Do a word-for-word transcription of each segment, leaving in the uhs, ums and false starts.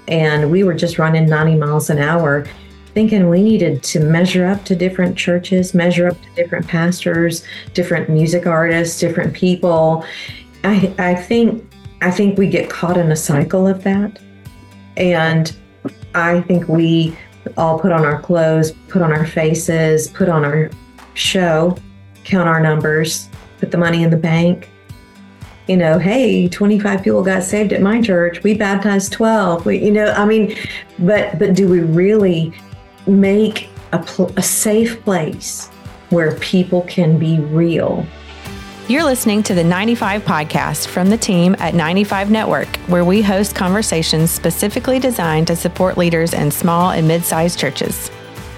and we were just running ninety miles an hour, thinking we needed to measure up to different churches, measure up to different pastors, different music artists, different people. I, I think I think we get caught in a cycle of that. And I think we all put on our clothes, put on our faces, put on our show, count our numbers, put the money in the bank. You know, hey, twenty-five people got saved at my church. We baptized twelve. We, you know, I mean, but but do we really make a, pl- a safe place where people can be real? You're listening to the ninety-five podcast from the team at ninety-five Network, where we host conversations specifically designed to support leaders in small and mid-sized churches.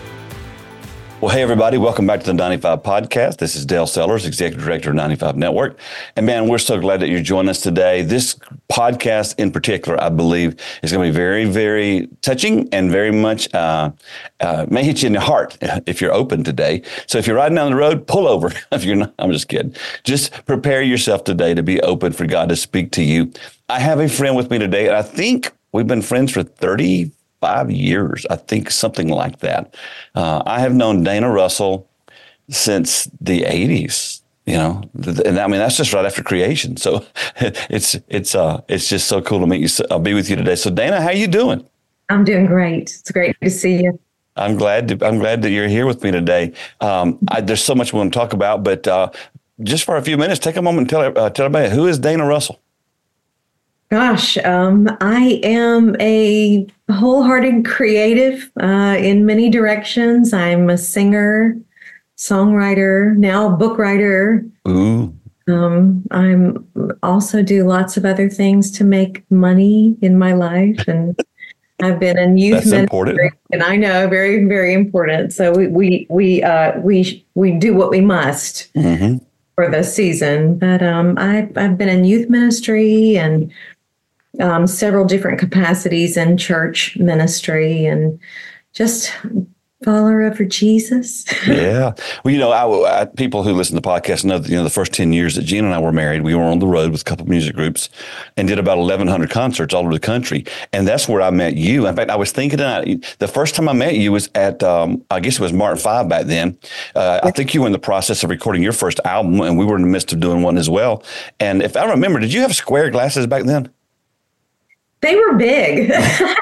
Well, hey, everybody. Welcome back to the ninety-five podcast. This is Dale Sellers, Executive Director of ninety-five Network. And man, we're so glad that you're joining us today. This podcast in particular, I believe, is going to be very, very touching and very much uh, uh, may hit you in the heart if you're open today. So if you're riding down the road, pull over. If you're not, I'm just kidding. Just prepare yourself today to be open for God to speak to you. I have a friend with me today, and I think we've been friends for thirty Five years, I think, something like that. Uh, I have known Dana Russell since the eighties, you know, and I mean, that's just right after creation. So it's it's uh it's just so cool to meet you. I'll be with you today. So Dana, how you doing? I'm doing great. It's great to see you. I'm glad to, I'm glad that you're here with me today. Um, I, there's so much we want to talk about, but uh, just for a few minutes, take a moment and tell uh, tell everybody, who is Dana Russell? Gosh, um, I am a wholehearted creative uh, in many directions. I'm a singer, songwriter, now book writer. Ooh. Um, I'm also do lots of other things to make money in my life, and I've been in youth That's ministry, important. and I know very, very important. So we we we uh, we we do what we must mm-hmm. for the season. But um, I've I've been in youth ministry and Um, several different capacities in church ministry, and just follower of Jesus. Yeah. Well, you know, I, I, people who listen to the podcast know that, you know, the first ten years that Gina and I were married, we were on the road with a couple of music groups and did about eleven hundred concerts all over the country. And that's where I met you. In fact, I was thinking that the first time I met you was at, um, I guess it was Martin Five back then. Uh, I think you were in the process of recording your first album, and we were in the midst of doing one as well. And if I remember, did you have square glasses back then? They were big.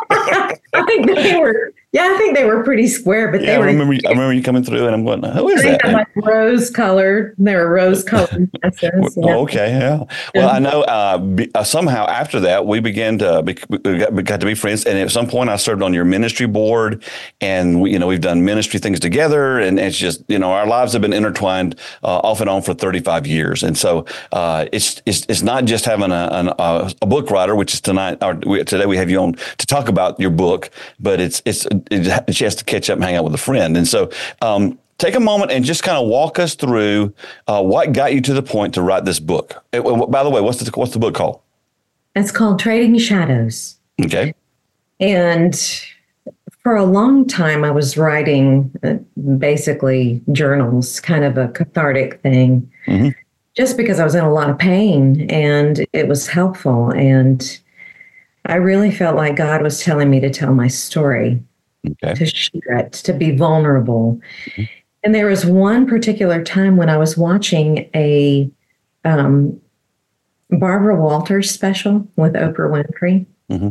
I think they were, yeah, I think they were pretty square, but yeah, they were. I remember, I remember you coming through, and I'm going, who is that? Like rose colored. They were rose colored glasses. Yeah. Oh, okay, yeah. Well, I know uh, be, uh, somehow after that, we began to, be, we, got, we got to be friends. And at some point, I served on your ministry board, and we, you know, we've done ministry things together. And it's just, you know, our lives have been intertwined uh, off and on for thirty-five years. And so uh, it's, it's it's not just having a, an, a, a book writer, which is tonight, or we, today we have you on to talk about your book, but it's, it's, a chance to catch up and hang out with a friend. And so um, take a moment and just kind of walk us through uh, what got you to the point to write this book. It, by the way, what's the, what's the book called? It's called Trading Shadows. Okay. And for a long time, I was writing uh, basically journals, kind of a cathartic thing, mm-hmm. just because I was in a lot of pain and it was helpful. And I really felt like God was telling me to tell my story, okay. to share it, to be vulnerable. Mm-hmm. And there was one particular time when I was watching a um, Barbara Walters special with Oprah Winfrey. Mm-hmm.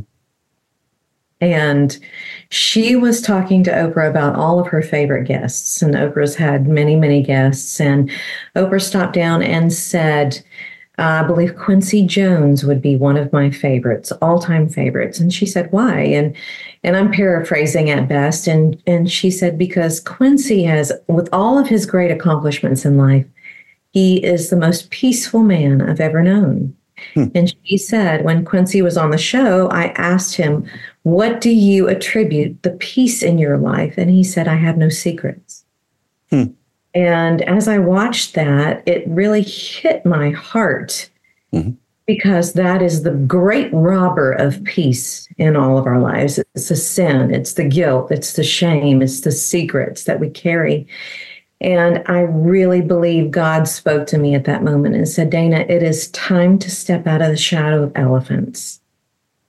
And she was talking to Oprah about all of her favorite guests. And Oprah's had many, many guests. And Oprah stopped down and said, Uh, I believe Quincy Jones would be one of my favorites, all-time favorites. And she said, why? And and I'm paraphrasing at best. And, and she said, because Quincy has, with all of his great accomplishments in life, he is the most peaceful man I've ever known. Hmm. And she said, when Quincy was on the show, I asked him, what do you attribute the peace in your life? And he said, I have no secrets. Hmm. And as I watched that, it really hit my heart mm-hmm. because that is the great robber of peace in all of our lives. It's the sin, it's the guilt, it's the shame, it's the secrets that we carry. And I really believe God spoke to me at that moment and said, Dana, it is time to step out of the shadow of elephants.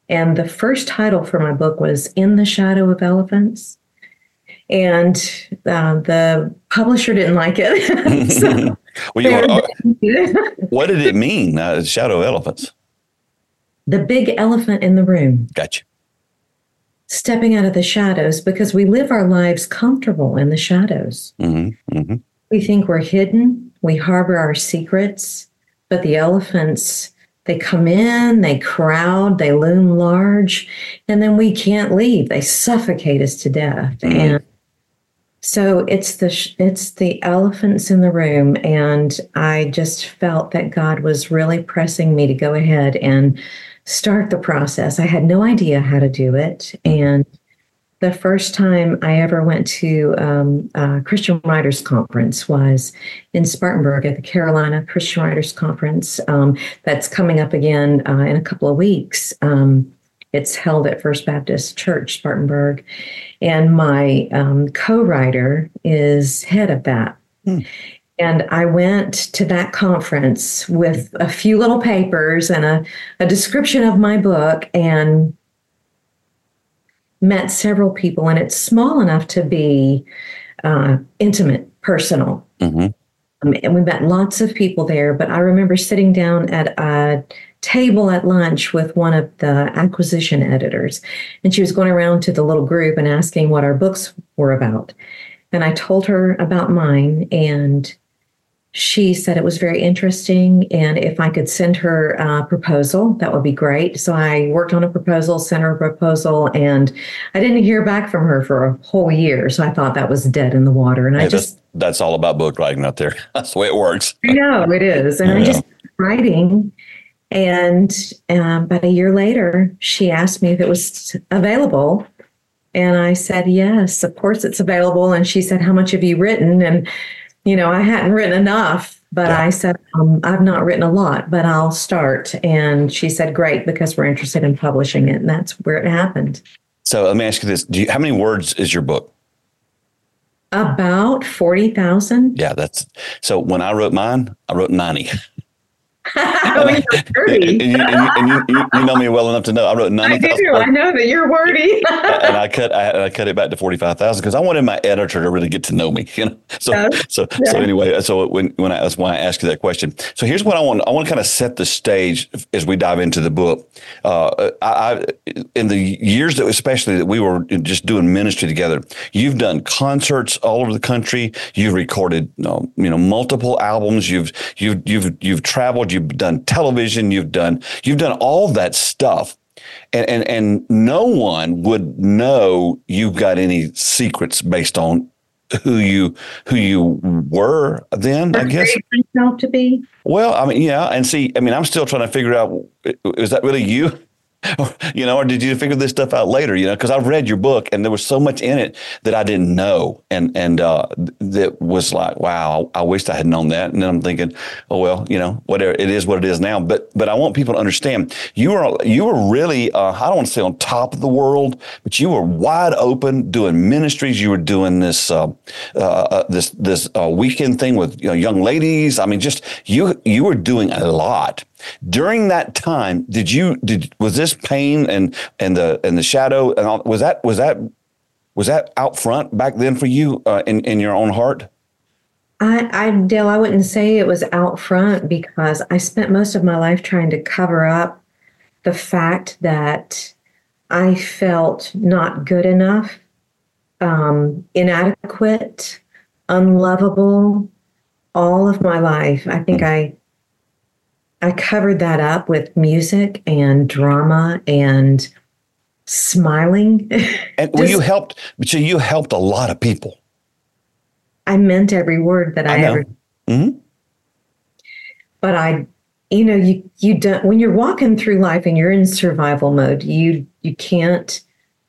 And the first title for my book was In the Shadow of Elephants. And uh, the publisher didn't like it. so well, you want, uh, what did it mean, uh, Shadow of Elephants? The big elephant in the room. Gotcha. Stepping out of the shadows, because we live our lives comfortable in the shadows. Mm-hmm, mm-hmm. We think we're hidden. We harbor our secrets. But the elephants, they come in, they crowd, they loom large, and then we can't leave. They suffocate us to death. Mm-hmm. And so it's the it's the elephants in the room, and I just felt that God was really pressing me to go ahead and start the process. I had no idea how to do it, and the first time I ever went to um, a Christian Writers Conference was in Spartanburg at the Carolina Christian Writers Conference. Um, that's coming up again uh, in a couple of weeks. Um, It's held at First Baptist Church, Spartanburg. And my um, co-writer is head of that. Hmm. And I went to that conference with a few little papers and a, a description of my book and met several people. And it's small enough to be uh, intimate, personal. Mm-hmm. Um, and we met lots of people there. But I remember sitting down at a table at lunch with one of the acquisition editors. And she was going around to the little group and asking what our books were about. And I told her about mine, and she said it was very interesting. And if I could send her a proposal, that would be great. So I worked on a proposal, sent her a proposal, and I didn't hear back from her for a whole year. So I thought that was dead in the water. And hey, I just... That's, that's all about book writing out there. That's the way it works. I know, it is. And yeah. I just writing. And um, about a year later, she asked me if it was available. And I said, yes, of course it's available. And she said, how much have you written? And, you know, I hadn't written enough, but yeah. I said, um, I've not written a lot, but I'll start. And she said, great, because we're interested in publishing it. And that's where it happened. So let me ask you this. Do you, how many words is your book? About forty thousand. Yeah, that's so when I wrote mine, I wrote ninety. Oh, and, I, and, you, and, you, and you, you, you know me well enough to know I wrote ninety thousand. I do. I know that you're wordy. and I cut I, I cut it back to forty-five thousand because I wanted my editor to really get to know me. You know. So yeah. so yeah. so anyway. So when when I, that's why I asked you that question. So here's what I want. I want to kind of set the stage as we dive into the book. Uh, I, I in the years that especially that we were just doing ministry together, you've done concerts all over the country. You've recorded you know, you know multiple albums. You've you've you've you've traveled. You've done television, you've done you've done all that stuff, and and, and no one would know you've got any secrets based on who you who you were then. I guess myself to be. Well, I mean, yeah, and see, I mean, I'm still trying to figure out is that really you? You know, or did you figure this stuff out later? You know, because I've read your book and there was so much in it that I didn't know, and and uh, that was like, wow, I wished I had known that. And then I'm thinking, oh well, you know, whatever it is, what it is now. But but I want people to understand you were you were really uh, I don't want to say on top of the world, but you were wide open doing ministries. You were doing this uh, uh, this this uh, weekend thing with you know, young ladies. I mean, just you you were doing a lot. During that time, did you did was this pain and and the and the shadow and all, was that was that was that out front back then for you uh, in in your own heart? I, I Dale, I wouldn't say it was out front because I spent most of my life trying to cover up the fact that I felt not good enough, um, inadequate, unlovable. All of my life, I think mm-hmm. I. I covered that up with music and drama and smiling. And well, you helped, but so you helped a lot of people. I meant every word that I, I ever. Mm-hmm. But I, you know, you you don't when you're walking through life and you're in survival mode, you you can't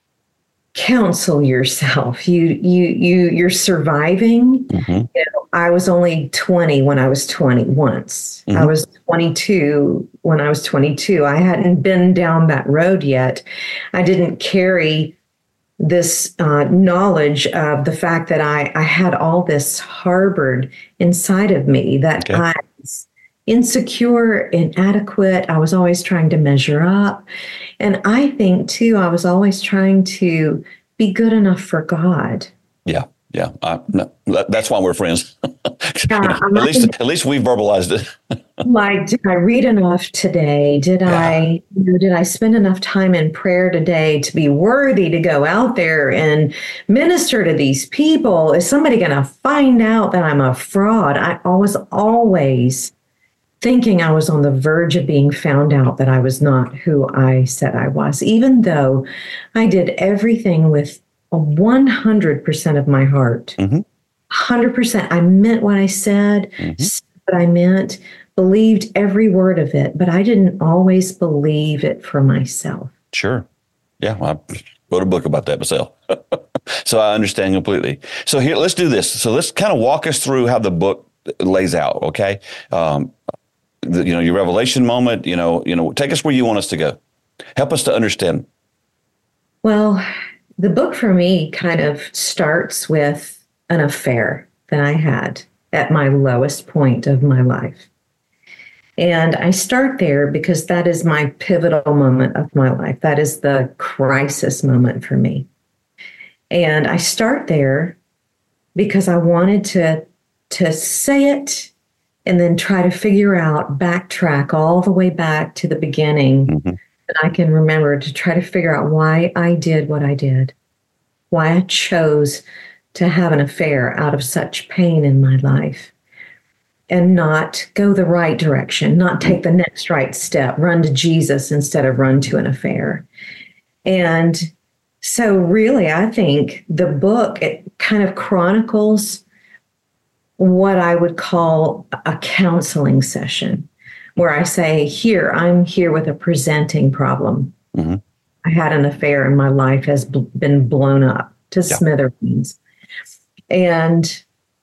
counsel yourself. You you you you're surviving. Mm-hmm. You know, I was only twenty when I was twenty once. Mm-hmm. I was twenty-two when I was twenty-two. I hadn't been down that road yet. I didn't carry this uh, knowledge of the fact that I, I had all this harbored inside of me, that okay. I was insecure, inadequate. I was always trying to measure up. And I think, too, I was always trying to be good enough for God. Yeah. Yeah, I, no, that, that's why we're friends. Yeah, at least, at least we've verbalized it. Like, did I read enough today? Did yeah. I, you know, did I spend enough time in prayer today to be worthy to go out there and minister to these people? Is somebody going to find out that I'm a fraud? I was always thinking I was on the verge of being found out that I was not who I said I was, even though I did everything with one hundred percent of my heart. Mm-hmm. one hundred percent. I meant what I said, mm-hmm. said what I meant, believed every word of it, but I didn't always believe it for myself. Sure. Yeah, I wrote a book about that myself. So I understand completely. So here, let's do this. So let's kind of walk us through how the book lays out, okay? Um, the, you know, your revelation moment, you know, you know, take us where you want us to go. Help us to understand. Well, the book for me kind of starts with an affair that I had at my lowest point of my life. And I start there because that is my pivotal moment of my life. That is the crisis moment for me. And I start there because I wanted to, to say it and then try to figure out, backtrack all the way back to the beginning. Mm-hmm. And I can remember to try to figure out why I did what I did, why I chose to have an affair out of such pain in my life and not go the right direction, not take the next right step, run to Jesus instead of run to an affair. And so really, I think the book, it kind of chronicles what I would call a counseling session, where I say, here, I'm here with a presenting problem. Mm-hmm. I had an affair and my life has b- been blown up to yeah. smithereens. And,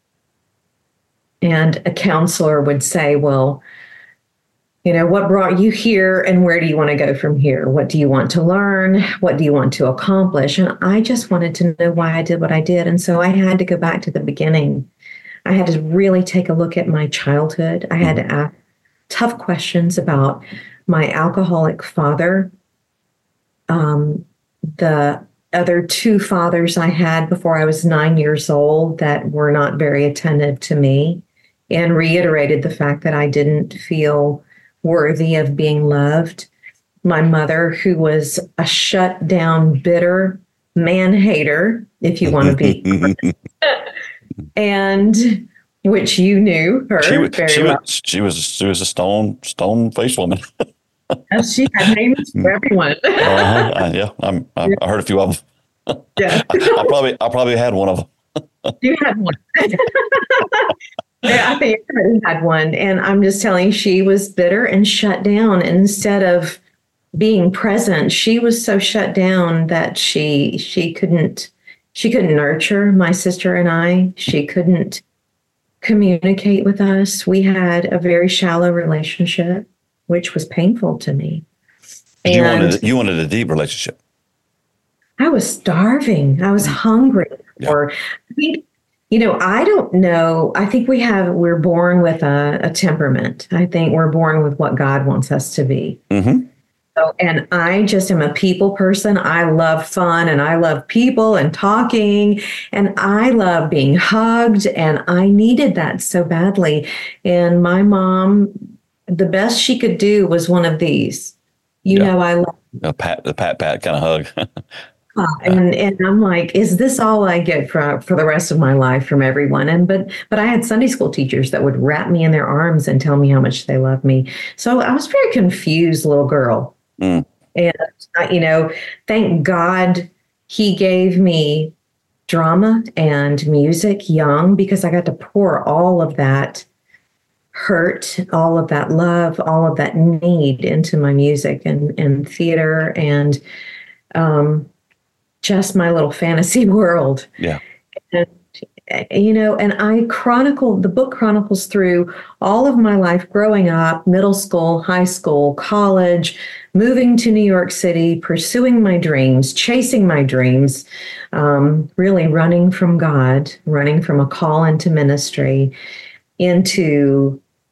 and a counselor would say, well, you know, what brought you here and where do you want to go from here? What do you want to learn? What do you want to accomplish? And I just wanted to know why I did what I did. And so I had to go back to the beginning. I had to really take a look at my childhood. I had to ask tough questions about my alcoholic father, um, the other two fathers I had before I was nine years old that were not very attentive to me, and reiterated the fact that I didn't feel worthy of being loved. My mother, who was a shut down, bitter man-hater, if you want to be, and which you knew her she, very she well. Was, she was she was a stone stone faced woman. She had names for everyone. uh-huh. uh, yeah, I'm, I, I heard a few of them. Yeah, I, I probably I probably had one of them. You had one. Yeah, I think everybody had one, and I'm just telling you, she was bitter and shut down. And instead of being present, she was so shut down that she she couldn't she couldn't nurture my sister and I. She couldn't communicate with us. We had a very shallow relationship, which was painful to me. And you wanted you wanted a deep relationship. I was starving. I was hungry. Yeah. Or I think, you know, I don't know. I think we have we're born with a, a temperament. I think we're born with what God wants us to be. Mm-hmm. So, and I just am a people person. I love fun and I love people and talking and I love being hugged, and I needed that so badly. And my mom, the best she could do was one of these. You yeah. know, I love a pat, the pat, pat kind of hug. uh, and and I'm like, is this all I get for for the rest of my life from everyone? And but but I had Sunday school teachers that would wrap me in their arms and tell me how much they loved me. So I was a very confused little girl. Mm. And, uh, you know, thank God he gave me drama and music young, because I got to pour all of that hurt, all of that love, all of that need into my music and, and theater and um, just my little fantasy world. Yeah. And, you know, and I chronicle, the book chronicles through all of my life growing up, middle school, high school, college, moving to New York City, pursuing my dreams, chasing my dreams, um, really running from God, running from a call into ministry, into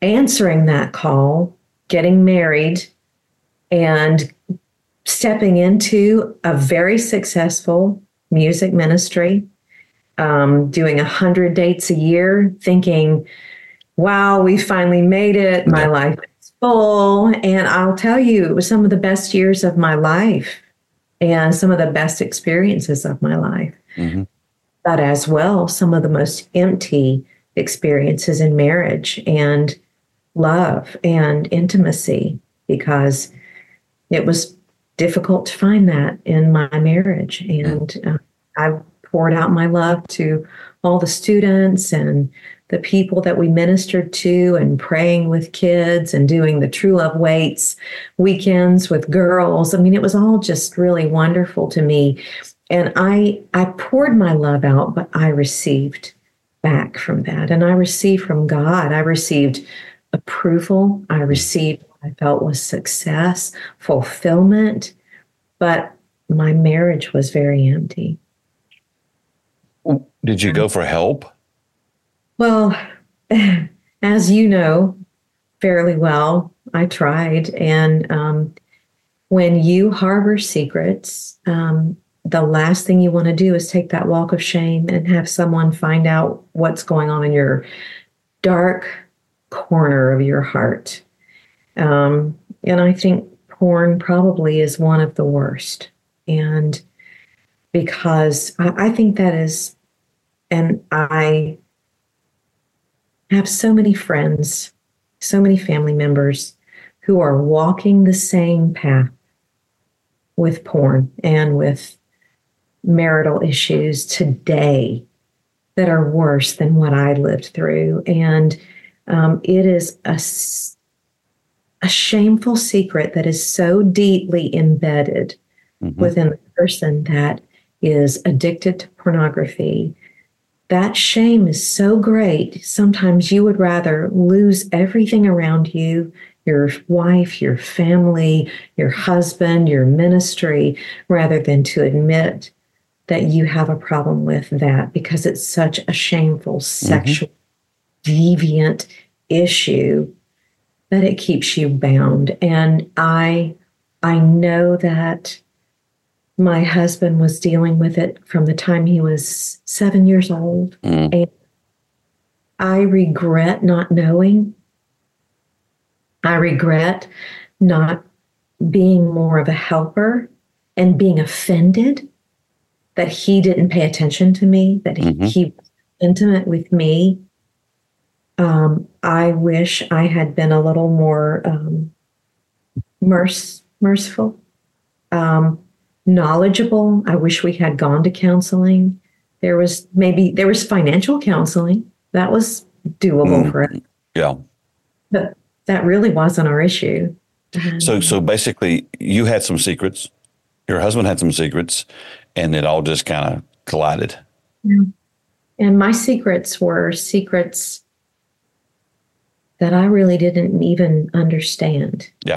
answering that call, getting married, and stepping into a very successful music ministry, um, doing a hundred dates a year, thinking, wow, we finally made it. My life is full. And I'll tell you, it was some of the best years of my life and some of the best experiences of my life. Mm-hmm. But as well, some of the most empty experiences in marriage and love and intimacy, because it was difficult to find that in my marriage. And uh, I poured out my love to all the students and the people that we ministered to, and praying with kids and doing the True Love Waits weekends with girls. I mean, it was all just really wonderful to me. And I, I poured my love out, but I received back from that. And I received from God. I received approval. I received what I felt was success, fulfillment. But my marriage was very empty. Did you go for help? Well, as you know fairly well, I tried. And um, when you harbor secrets, um, the last thing you want to do is take that walk of shame and have someone find out what's going on in your dark corner of your heart. Um, and I think porn probably is one of the worst. And because I, I think that is, and I have so many friends, so many family members who are walking the same path with porn and with marital issues today that are worse than what I lived through. And um, it is a, a shameful secret that is so deeply embedded mm-hmm. within the person that is addicted to pornography. That shame is so great. Sometimes you would rather lose everything around you, your wife, your family, your husband, your ministry, rather than to admit that you have a problem with that, because it's such a shameful, sexual, mm-hmm. deviant issue that it keeps you bound. And I, I know that my husband was dealing with it from the time he was seven years old. Mm. And I regret not knowing. I regret not being more of a helper and being offended that he didn't pay attention to me, that mm-hmm. he, he was intimate with me. Um, I wish I had been a little more um, merc- merciful, um, knowledgeable. I wish we had gone to counseling. There was maybe, there was financial counseling. That was doable mm, for us. Yeah. But that really wasn't our issue. So, so basically you had some secrets, your husband had some secrets, and it all just kind of collided. Yeah. And my secrets were secrets that I really didn't even understand. Yeah.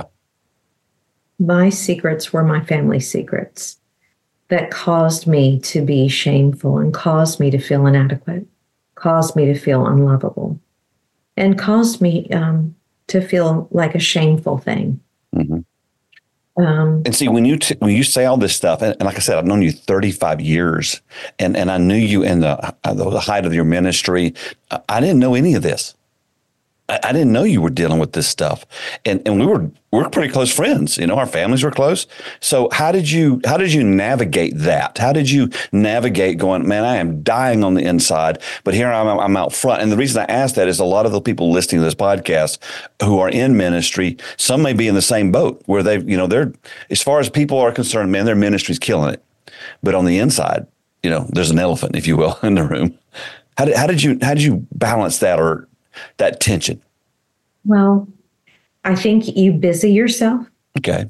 My secrets were my family secrets that caused me to be shameful and caused me to feel inadequate, caused me to feel unlovable, and caused me um, to feel like a shameful thing. Mm-hmm. Um, and see, when you t- when you say all this stuff, and, and like I said, I've known you thirty-five years, and, and I knew you in the, uh, the height of your ministry. I, I didn't know any of this. I, I didn't know you were dealing with this stuff, and and we were we were pretty close friends. You know, our families were close. So how did you how did you navigate that? How did you navigate going, man, I am dying on the inside, but here I'm I'm out front. And the reason I ask that is a lot of the people listening to this podcast who are in ministry, some may be in the same boat where they, you know, they're, as far as people are concerned, man, their ministry's killing it, but on the inside, you know, there's an elephant, if you will, in the room. How did how did you how did you balance that or that tension? Well, I think you busy yourself. Okay.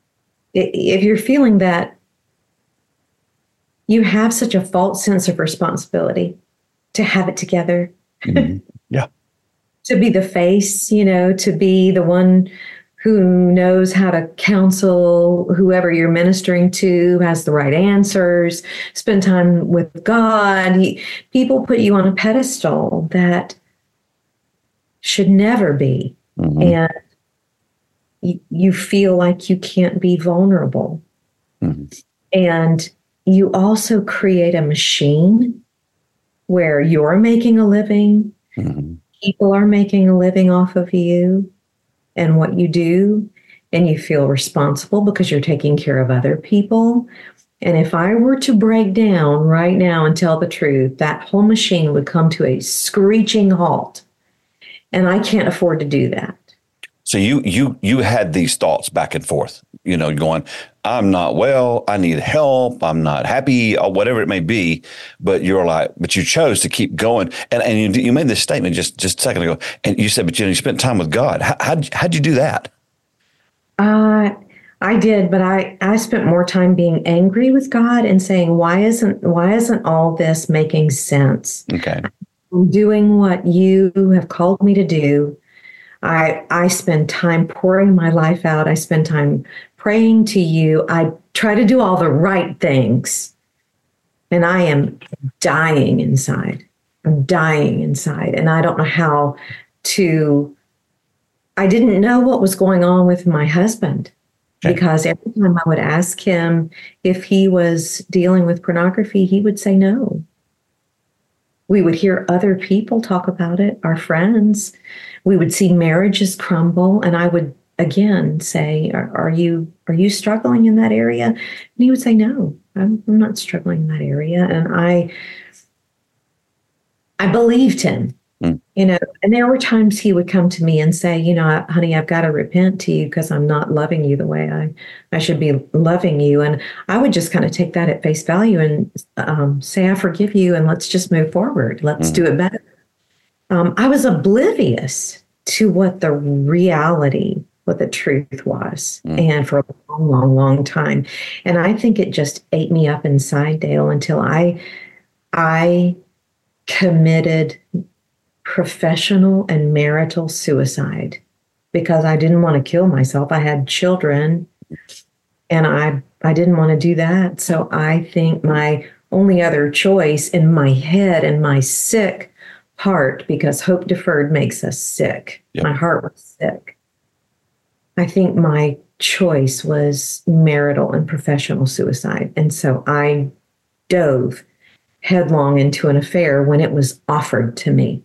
If you're feeling that you have such a false sense of responsibility to have it together, mm-hmm. yeah, to be the face, you know, to be the one who knows how to counsel whoever you're ministering to, has the right answers, spend time with God. He, people put you on a pedestal that should never be. Mm-hmm. And you, you feel like you can't be vulnerable. Mm-hmm. And you also create a machine where you're making a living, mm-hmm. people are making a living off of you and what you do, and you feel responsible because you're taking care of other people. And if I were to break down right now and tell the truth, that whole machine would come to a screeching halt. And I can't afford to do that. So you you you had these thoughts back and forth, you know, going, I'm not well, I need help, I'm not happy, or whatever it may be. But you're like, but you chose to keep going. And and you, you made this statement just, just a second ago. And you said, but you know, you spent time with God. How, how'd, how'd you do that? Uh, I did, but I, I spent more time being angry with God and saying, why isn't why isn't all this making sense? Okay. I'm doing what you have called me to do. I I spend time pouring my life out. I spend time praying to you. I try to do all the right things. And I am dying inside. I'm dying inside. And I don't know how to, I didn't know what was going on with my husband. Okay. Because every time I would ask him if he was dealing with pornography, he would say no. We would hear other people talk about it, our friends. We would see marriages crumble, and I would again say, "Are, are you are you struggling in that area?" And he would say, "No, I'm, I'm not struggling in that area." And I, I believed him, mm. you know. And there were times he would come to me and say, "You know, honey, I've got to repent to you because I'm not loving you the way I, I should be loving you." And I would just kind of take that at face value and um, say, "I forgive you, and let's just move forward. Let's mm. do it better." Um, I was oblivious to what the reality, what the truth was, mm. and for a long, long, long time. And I think it just ate me up inside, Dale, until I, I committed professional and marital suicide because I didn't want to kill myself. I had children, and I, I didn't want to do that. So I think my only other choice in my head and my sick heart, because hope deferred makes us sick. Yep. My heart was sick. I think my choice was marital and professional suicide. And so I dove headlong into an affair when it was offered to me.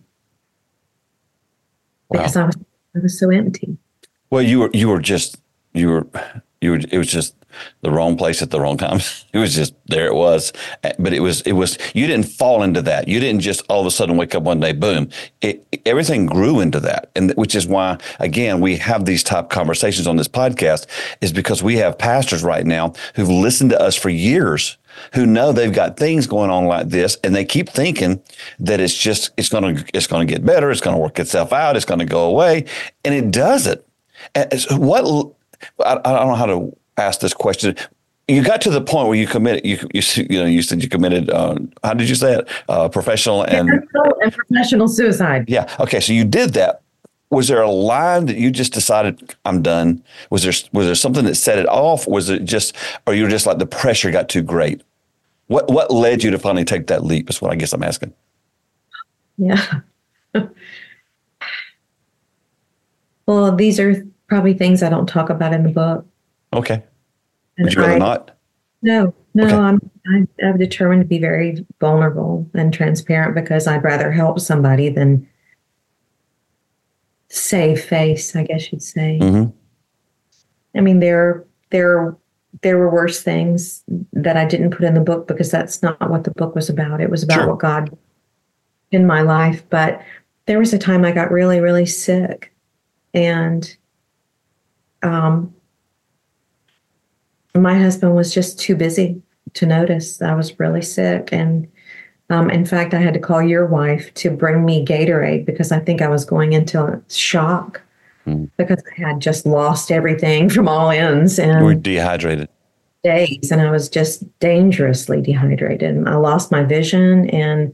Wow. Because I was I was so empty. Well, you were you were just you were you were it was just the wrong place at the wrong time. It was just, there it was. But it was, it was, you didn't fall into that. You didn't just all of a sudden wake up one day, boom. It, everything grew into that. And which is why, again, we have these type conversations on this podcast, is because we have pastors right now who've listened to us for years, who know they've got things going on like this, and they keep thinking that it's just, it's going to, it's going to get better. It's going to work itself out. It's going to go away. And it doesn't. And so what, I, I don't know how to ask this question. You got to the point where you committed, you, you, you know, you said you committed, uh, how did you say it? Uh, professional and, and professional suicide. Yeah. Okay. So you did that. Was there a line that you just decided, I'm done? Was there, was there something that set it off? Was it just, or you were just like the pressure got too great? What, what led you to finally take that leap is what I guess I'm asking. Yeah. Well, these are probably things I don't talk about in the book. Okay. Would you rather I, not? No, no, okay. I'm, I'm I'm determined to be very vulnerable and transparent because I'd rather help somebody than save face, I guess you'd say. Mm-hmm. I mean, there, there, there were worse things that I didn't put in the book because that's not what the book was about. It was about sure. what God in my life. But there was a time I got really, really sick, and um. my husband was just too busy to notice that I was really sick. And um, in fact, I had to call your wife to bring me Gatorade because I think I was going into shock mm. because I had just lost everything from all ends. And you were dehydrated. Days, and I was just dangerously dehydrated. And I lost my vision. And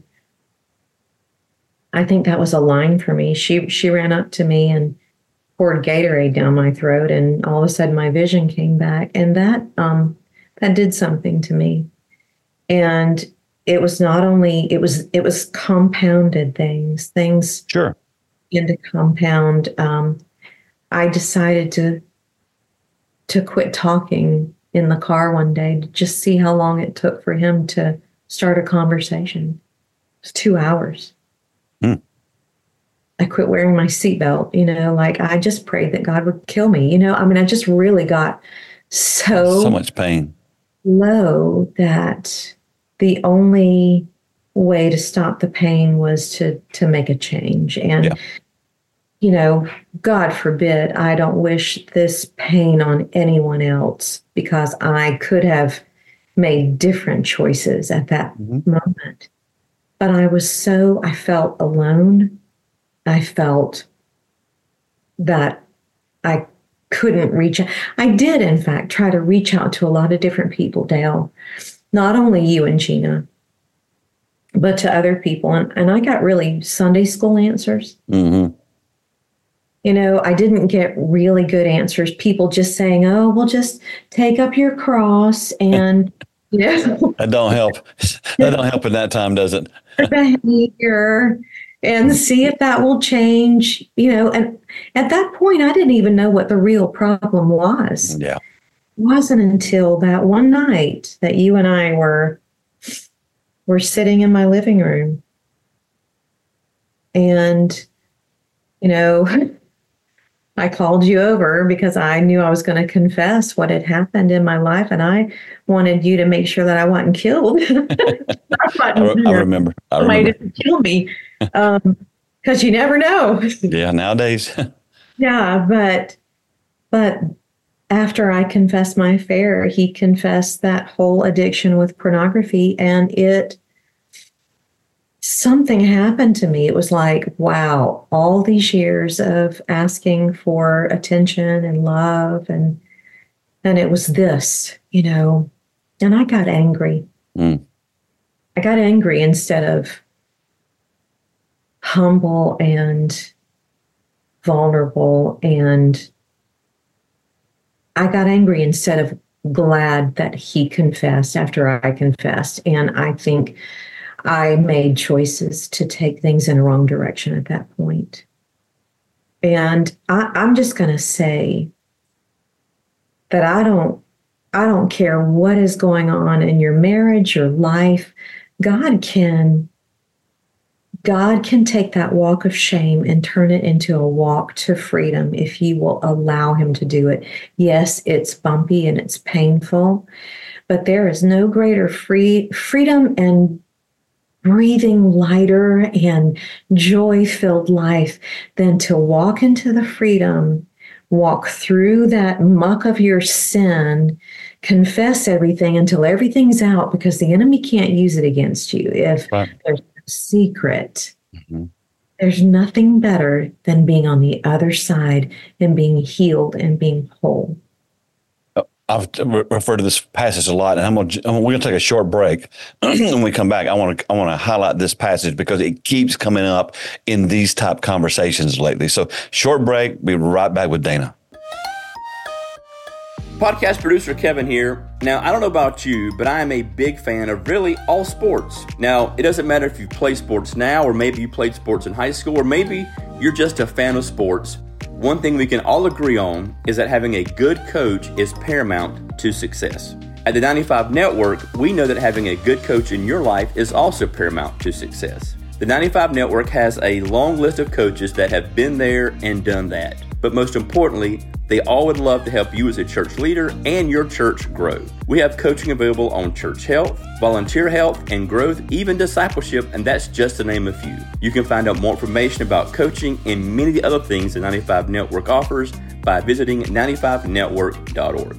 I think that was a line for me. She, she ran up to me and poured Gatorade down my throat, and all of a sudden my vision came back, and that um, that did something to me. And it was not only it was it was compounded things, things. Sure. began to compound, um, I decided to to quit talking in the car one day to just see how long it took for him to start a conversation. It was two hours. Mm. I quit wearing my seatbelt, you know, like I just prayed that God would kill me. You know, I mean, I just really got so, so much pain low that the only way to stop the pain was to, to make a change. And, yeah. you know, God forbid, I don't wish this pain on anyone else, because I could have made different choices at that mm-hmm. moment. But I was so, I felt alone. I felt that I couldn't reach out. I did, in fact, try to reach out to a lot of different people, Dale, not only you and Gina, but to other people. And, and I got really Sunday school answers. Mm-hmm. You know, I didn't get really good answers. People just saying, oh, well, just take up your cross and, you know. That don't help. That don't help in that time, does it? Behavior and see if that will change, you know. And at that point, I didn't even know what the real problem was. Yeah. It wasn't until that one night that you and I were, were sitting in my living room. And, you know, I called you over because I knew I was going to confess what had happened in my life, and I wanted you to make sure that I wasn't killed. I, I, re- I remember. I remember. Didn't kill me, because um, you never know. Yeah, nowadays. Yeah, but but after I confessed my affair, he confessed that whole addiction with pornography, and it. Something happened to me. It was like, wow, all these years of asking for attention and love, and and it was this, you know, and I got angry. Mm. I got angry instead of humble and vulnerable, and I got angry instead of glad that he confessed after I confessed. And I think I made choices to take things in a wrong direction at that point. And I, I'm just going to say that I don't, I don't care what is going on in your marriage, your life. God can, God can take that walk of shame and turn it into a walk to freedom if you will allow him to do it. Yes, it's bumpy and it's painful, but there is no greater free freedom and breathing lighter and joy-filled life than to walk into the freedom, walk through that muck of your sin, confess everything until everything's out, because the enemy can't use it against you. If right. there's a secret, mm-hmm. there's nothing better than being on the other side and being healed and being whole. I've referred to this passage a lot, and I'm going to, we're going to take a short break. When we come back, I want to I want to highlight this passage because it keeps coming up in these type conversations lately. So, short break. Be right back with Dana. Podcast producer Kevin here. Now, I don't know about you, but I am a big fan of really all sports. Now, it doesn't matter if you play sports now, or maybe you played sports in high school, or maybe you're just a fan of sports. One thing we can all agree on is that having a good coach is paramount to success. At the ninety-five Network, we know that having a good coach in your life is also paramount to success. The ninety-five Network has a long list of coaches that have been there and done that. But most importantly, they all would love to help you as a church leader and your church grow. We have coaching available on church health, volunteer health, and growth, even discipleship, and that's just to name a few. You can find out more information about coaching and many of the other things the ninety-five Network offers by visiting ninety-five network dot org.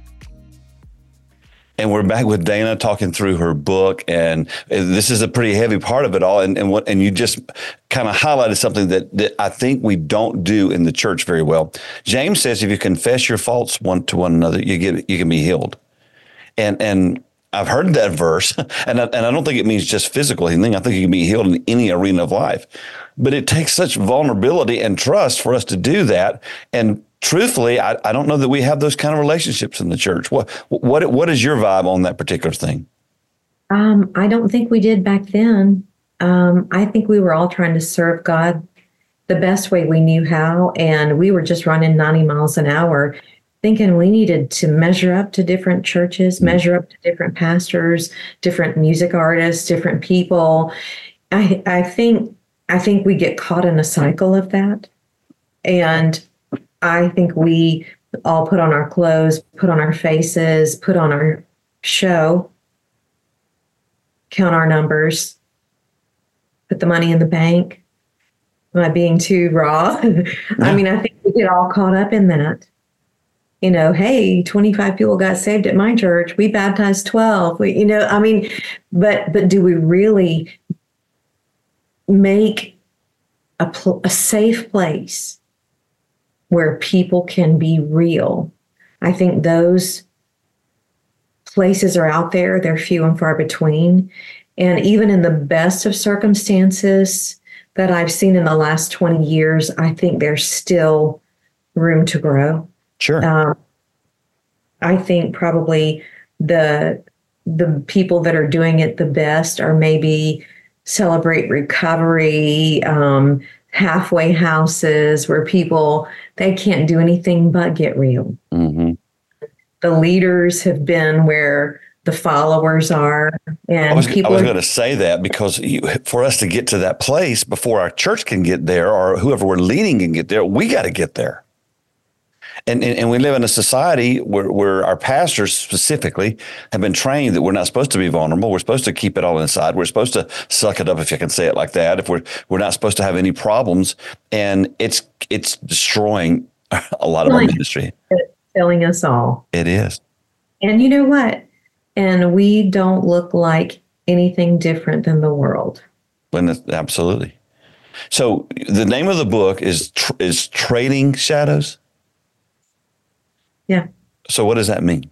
And we're back with Dana talking through her book, and this is a pretty heavy part of it all. And and what and you just kind of highlighted something that, that I think we don't do in the church very well. James says, if you confess your faults one to one another, you get you can be healed. And and I've heard that verse, and I, and I don't think it means just physical healing. I think you can be healed in any arena of life. But it takes such vulnerability and trust for us to do that. And truthfully, I, I don't know that we have those kind of relationships in the church. What what what is your vibe on that particular thing? Um, I don't think we did back then. Um, I think we were all trying to serve God the best way we knew how. And we were just running ninety miles an hour, thinking we needed to measure up to different churches, measure up to different pastors, different music artists, different people. I, I think I think we get caught in a cycle of that. And I think we all put on our clothes, put on our faces, put on our show, count our numbers, put the money in the bank. Am I being too raw? I mean, I think we get all caught up in that. You know, hey, twenty-five people got saved at my church. We baptized twelve. We, you know, I mean, but but do we really make a, pl- a safe place where people can be real? I think those places are out there. They're few and far between. And even in the best of circumstances that I've seen in the last twenty years, I think there's still room to grow. Sure. Um, I think probably the the people that are doing it the best are maybe Celebrate Recovery, um, halfway houses where people, they can't do anything but get real. Mm-hmm. The leaders have been where the followers are. And I was, people I was are, going to say that because you, for us to get to that place before our church can get there or whoever we're leading can get there, we got to get there. And, and and we live in a society where, where our pastors specifically have been trained that we're not supposed to be vulnerable. We're supposed to keep it all inside. We're supposed to suck it up, if you can say it like that. If we're we're not supposed to have any problems, and it's it's destroying a lot of our ministry. It's killing us all. It is. And you know what? And we don't look like anything different than the world. And it's, absolutely. So the name of the book is tr- is Trading Shadows. Yeah. So what does that mean?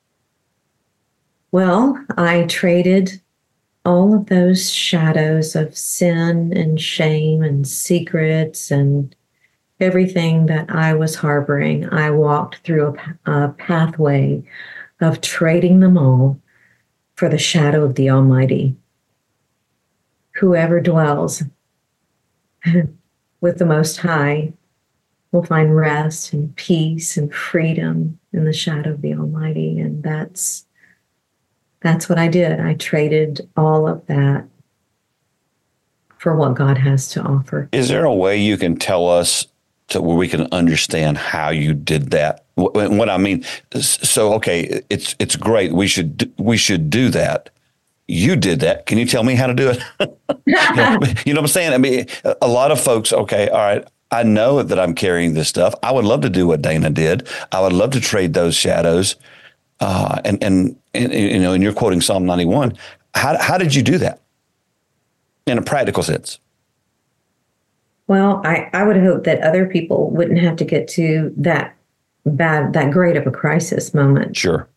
Well, I traded all of those shadows of sin and shame and secrets and everything that I was harboring. I walked through a, a pathway of trading them all for the shadow of the Almighty. Whoever dwells with the Most High will find rest and peace and freedom in the shadow of the Almighty. And that's that's what I did. I traded all of that for what God has to offer. Is there a way you can tell us to where we can understand how you did that? What, what I mean, so okay, it's it's great. We should we should do that. You did that. Can you tell me how to do it? you, know, you know what I'm saying? I mean, a lot of folks. Okay, all right. I know that I'm carrying this stuff. I would love to do what Dana did. I would love to trade those shadows. Uh, and, and, and, you know, and you're quoting Psalm ninety-one. How, how did you do that in a practical sense? Well, I, I would hope that other people wouldn't have to get to that bad, that great of a crisis moment. Sure.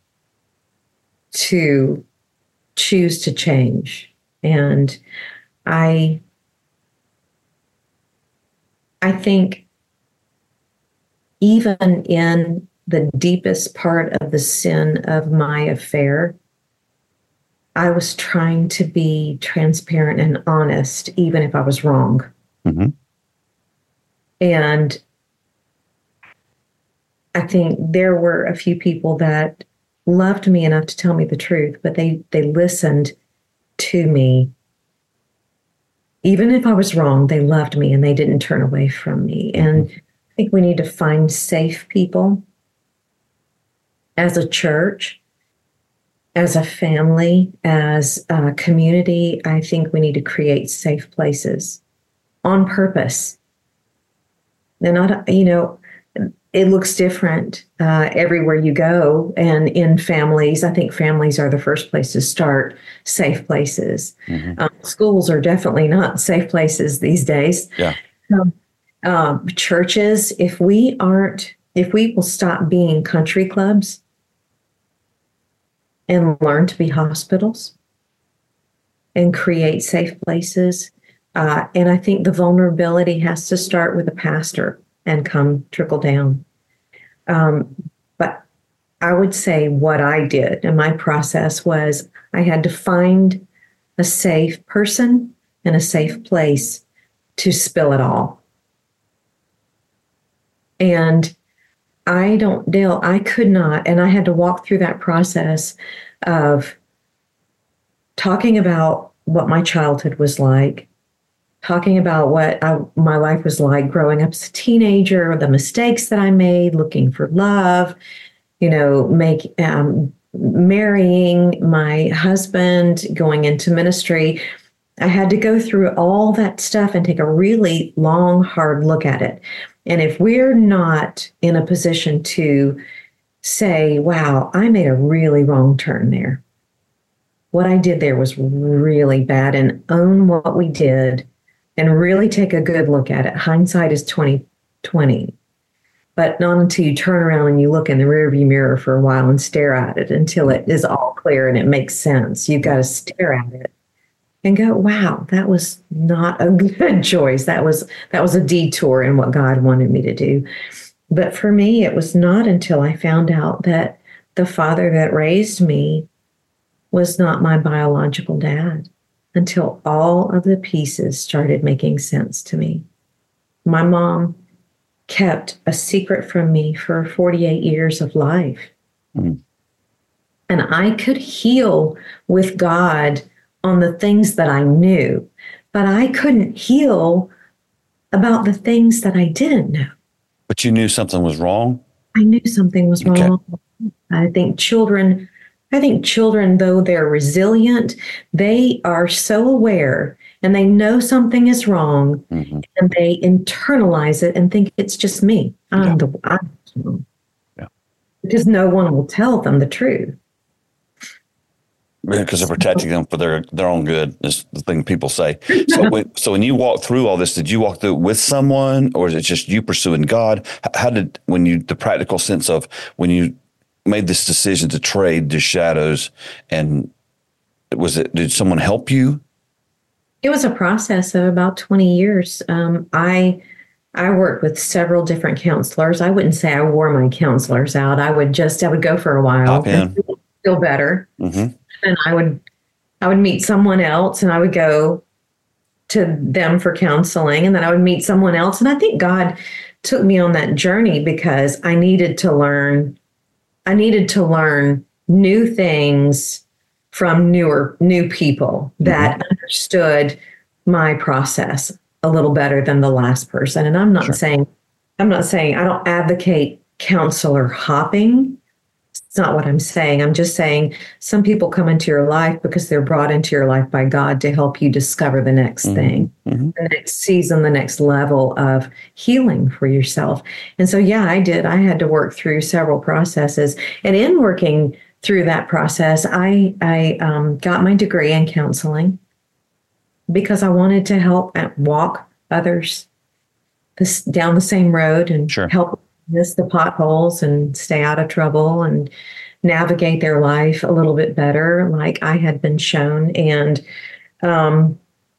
To choose to change. And I, I think even in the deepest part of the sin of my affair, I was trying to be transparent and honest, even if I was wrong. Mm-hmm. And I think there were a few people that loved me enough to tell me the truth, but they, they listened to me. Even if I was wrong, they loved me and they didn't turn away from me. And I think we need to find safe people as a church, as a family, as a community. I think we need to create safe places on purpose. They're not, you know, it looks different uh, everywhere you go. And in families, I think families are the first place to start safe places. Mm-hmm. Um, schools are definitely not safe places these days. Yeah. Um, um, churches, if we aren't, if we will stop being country clubs and learn to be hospitals and create safe places. Uh, and I think the vulnerability has to start with a pastor and come trickle down. Um, but I would say what I did and my process was I had to find a safe person and a safe place to spill it all. And I don't, Dale, I could not. And I had to walk through that process of talking about what my childhood was like, talking about what I, my life was like growing up as a teenager, the mistakes that I made, looking for love, you know, make, um, marrying my husband, going into ministry. I had to go through all that stuff and take a really long, hard look at it. And if we're not in a position to say, wow, I made a really wrong turn there. What I did there was really bad, and own what we did and really take a good look at it. Hindsight is twenty twenty, but not until you turn around and you look in the rearview mirror for a while and stare at it until it is all clear and it makes sense. You've got to stare at it and go, wow, that was not a good choice. That was that was a detour in what God wanted me to do. But for me, it was not until I found out that the father that raised me was not my biological dad, until all of the pieces started making sense to me. My mom kept a secret from me for forty-eight years of life. Mm-hmm. And I could heal with God on the things that I knew, but I couldn't heal about the things that I didn't know. But you knew something was wrong? I knew something was okay. wrong. I think children, I think children, though they're resilient, they are so aware and they know something is wrong, mm-hmm. and they internalize it and think it's just me. I'm yeah. the I'm wrong. Yeah. Because no one will tell them the truth. Because they're protecting them for their, their own good, is the thing people say. So when, so when you walk through all this, did you walk through it with someone, or is it just you pursuing God? How did, when you, the practical sense of when you made this decision to trade the shadows, and was it, did someone help you? It was a process of about twenty years. Um, I I worked with several different counselors. I wouldn't say I wore my counselors out. I would just, I would go for a while. Hop in. And feel better. Mm-hmm. And I would, I would meet someone else, and I would go to them for counseling, and then I would meet someone else. And I think God took me on that journey because I needed to learn, I needed to learn new things from newer, new people that mm-hmm. understood my process a little better than the last person. And I'm not sure. saying, I'm not saying I don't advocate counselor hopping. It's not what I'm saying. I'm just saying some people come into your life because they're brought into your life by God to help you discover the next mm-hmm. thing, mm-hmm. the next season, the next level of healing for yourself. And so, yeah, I did. I had to work through several processes. And in working through that process, I, I um, got my degree in counseling because I wanted to help and walk others this, down the same road and sure. help miss the potholes and stay out of trouble and navigate their life a little bit better, like I had been shown. And um,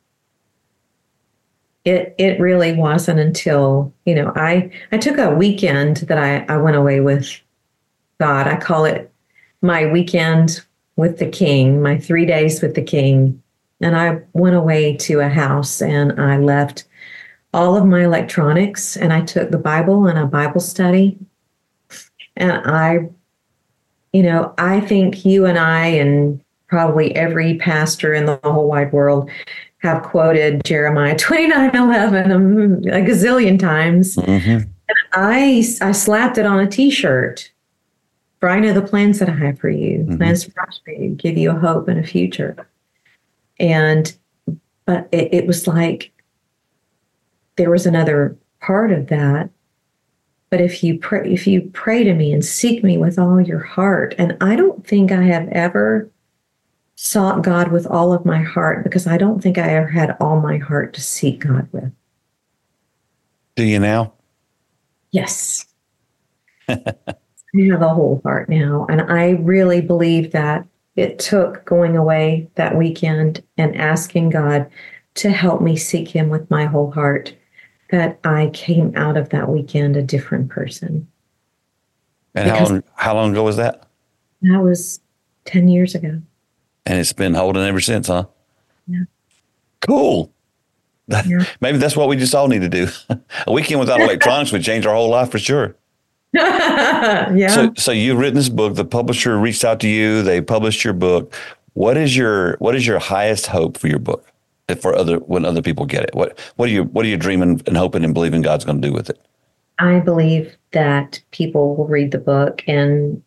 it it really wasn't until, you know, I, I took a weekend that I, I went away with God. I call it my weekend with the King, my three days with the King. And I went away to a house and I left all of my electronics, and I took the Bible and a Bible study. And I, you know, I think you and I and probably every pastor in the whole wide world have quoted Jeremiah twenty-nine eleven a gazillion times. Mm-hmm. And I, I slapped it on a t-shirt. For I know the plans that I have for you, mm-hmm. plans to prosper you, give you a hope and a future. And, but it, it was like, there was another part of that. But if you pray, if you pray to me and seek me with all your heart, and I don't think I have ever sought God with all of my heart, because I don't think I ever had all my heart to seek God with. Do you now? Yes. I have a whole heart now. And I really believe that it took going away that weekend and asking God to help me seek him with my whole heart, that I came out of that weekend a different person. And how long, how long ago was that? That was ten years ago. And it's been holding ever since, huh? Yeah. Cool. Yeah. Maybe that's what we just all need to do. A weekend without electronics would change our whole life for sure. Yeah. So, so you've written this book. The publisher reached out to you. They published your book. What is your What is your highest hope for your book? For other when other people get it, what what are you what are you dreaming and hoping and believing God's going to do with it? I believe that people will read the book and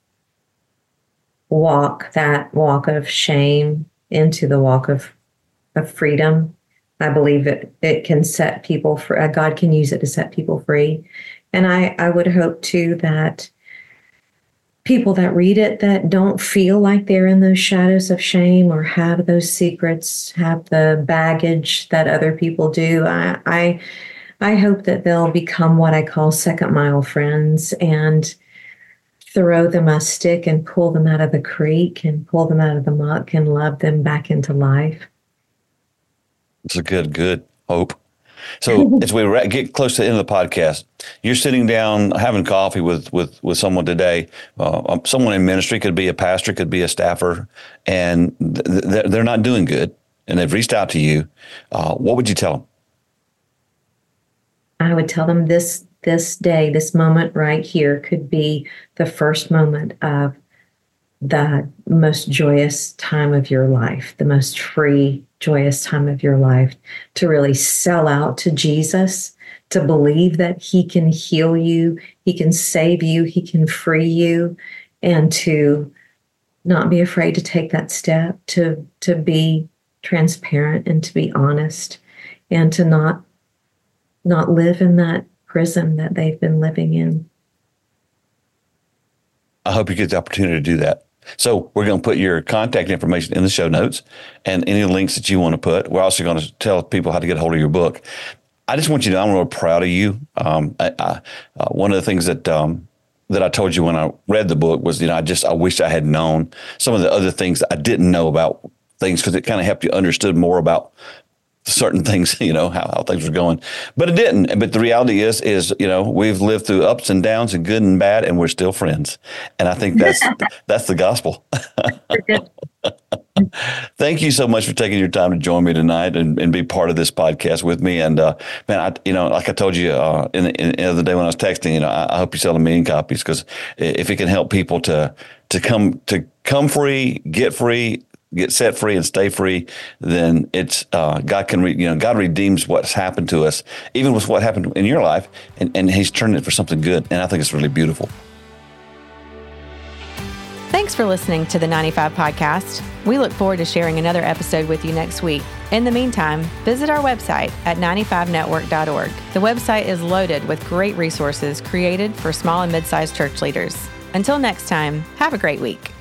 walk that walk of shame into the walk of of freedom. I believe it it can set people free. God can use it to set people free, and I I would hope too that people that read it that don't feel like they're in those shadows of shame or have those secrets, have the baggage that other people do. I, I, I hope that they'll become what I call second mile friends and throw them a stick and pull them out of the creek and pull them out of the muck and love them back into life. It's a good, good hope. So as we get close to the end of the podcast, you're sitting down having coffee with with, with someone today, uh, someone in ministry, could be a pastor, could be a staffer, and th- they're not doing good, and they've reached out to you. Uh, what would you tell them? I would tell them this this day, this moment right here could be the first moment of the most joyous time of your life, the most free, joyous time of your life, to really sell out to Jesus, to believe that he can heal you, he can save you, he can free you, and to not be afraid to take that step, to, to be transparent and to be honest, and to not, not live in that prison that they've been living in. I hope you get the opportunity to do that. So we're going to put your contact information in the show notes and any links that you want to put. We're also going to tell people how to get a hold of your book. I just want you to know I'm real proud of you. Um, I, I, uh, one of the things that um, that I told you when I read the book was, you know, I just I wish I had known some of the other things I didn't know about things, because it kind of helped you understood more about certain things, you know, how, how things were going, but it didn't. But the reality is, is, you know, we've lived through ups and downs and good and bad, and we're still friends. And I think that's, that's the gospel. Thank you so much for taking your time to join me tonight and, and be part of this podcast with me. And, uh, man, I, you know, like I told you, uh, in, in, in the other day when I was texting, you know, I, I hope you sell a million copies, because if it can help people to, to come, to come free, get free, get set free and stay free, then it's uh, God can, re, you know, God redeems what's happened to us, even with what happened in your life, and, and he's turned it for something good. And I think it's really beautiful. Thanks for listening to the ninety-five Podcast. We look forward to sharing another episode with you next week. In the meantime, visit our website at ninety-five network dot org. The website is loaded with great resources created for small and mid-sized church leaders. Until next time, have a great week.